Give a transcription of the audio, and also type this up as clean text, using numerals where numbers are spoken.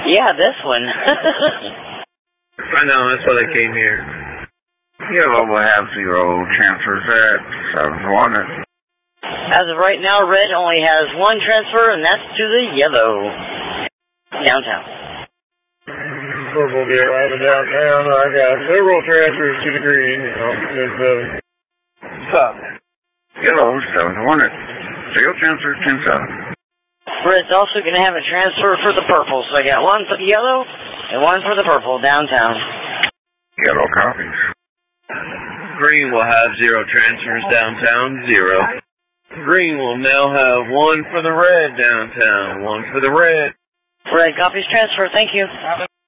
Yeah, this one. I know, that's why they came here. Yellow will have 0 transfers at 7-1. As of right now, red only has 1 transfer, and that's to the yellow. Downtown. Purple get right downtown. I got several transfers to the green. Stop. Yellow 7-1. 0 transfers, 10-7. Red's also going to have a transfer for the purple, so I got 1 for the yellow and 1 for the purple downtown. Yellow copies. Green will have 0 transfers downtown, 0. Green will now have 1 for the red downtown, 1 for the red. Red copies transfer, thank you.